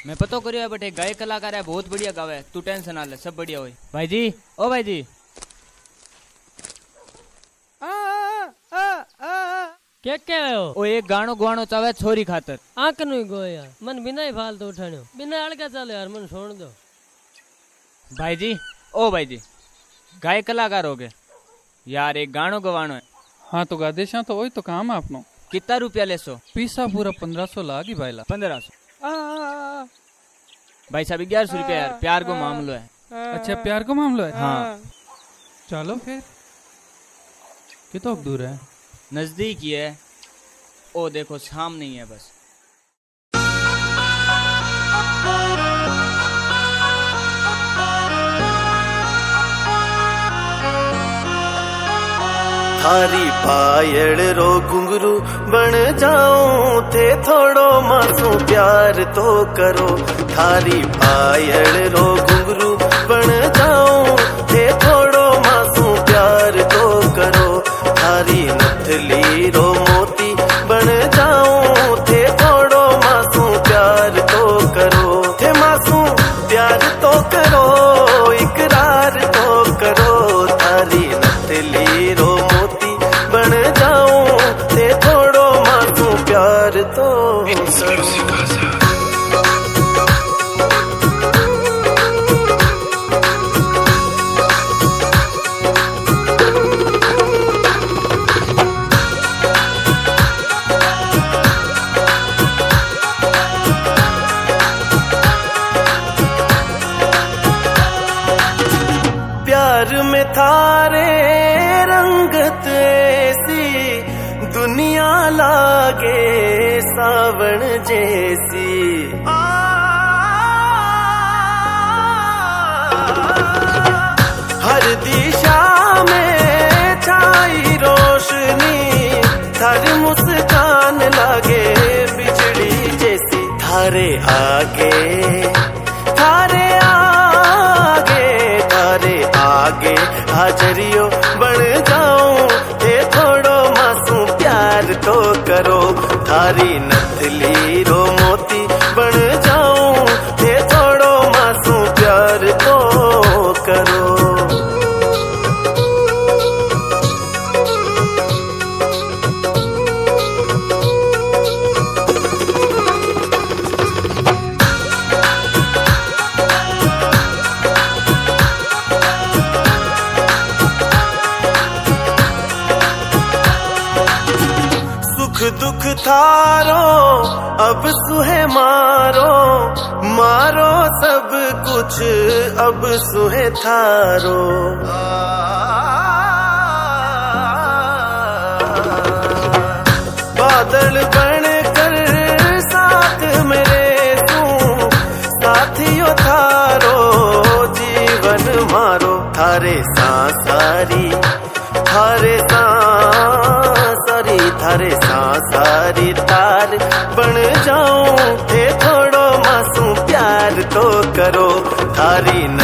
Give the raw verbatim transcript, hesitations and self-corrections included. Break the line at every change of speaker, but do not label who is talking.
मैं पतो करियो बटे गायक कलाकार है, बहुत बढ़िया गावे। तू टेंशन ना ले, सब बढ़िया होई। भाई जी, ओ भाई जी,
क्या क्या हो?
ओ एक गानो गवानो चावे छोरी खातर।
आंख नु गो यार, मन बिना ही फालतू उठाणो, बिना अड़का चलो यार, मन छोड़ दो।
भाई जी, ओ भाई जी, गायक कलाकार हो गए यार, एक गानो गवानो है।
हाँ तो गा देशा तो वही तो काम है अपनो।
कितना रुपया ले सो?
पीसा पूरा पंद्रह सौ लागी भाईला।
पंद्रह सौ भाई साहब, ग्यारह सौ रुपया यार, प्यार को मामलो है।
अच्छा प्यार को मामला है।
हाँ
चलो फिर कितना दूर है?
नजदीक ही है, ओ देखो सामने ही है बस।
थारी पायल रो घुंघरू बन जाऊं थे थोड़ो मासू प्यार तो करो। थारी पायल रो घुंघरू बन जाऊं थे थोड़ो मासू प्यार तो करो। थारी नथली रो मोती बन जाऊं थे थोड़ो मासू प्यार तो करो। थे मासू प्यार तो करो, इकरार तो करो। थारी नथली रो बन जाऊं ते थोड़ो मासू प्यार तो प्यार में थारे रंगत ऐसी दुनिया लागे सावन जैसी। हर दिशा में छाई रोशनी, थारी मुस्कान लागे बिजली जैसी। थारे आगे थारे आगे थारे आगे हाजरियो बन जाऊं ते थोड़ो मासू प्यार तो करो। थारी नथली रो मोती बन जाऊं ते थोड़ो मासू प्यार तो करो। दुख थारो अब सुहे मारो, मारो सब कुछ अब सुहे थारो। बादल बन कर साथ मेरे तू साथियों थारो जीवन मारो। थारे सांसारी थारे सांसारी थारे सांसारी तार बन जाऊं थे थोड़ो मासू प्यार तो करो। थारी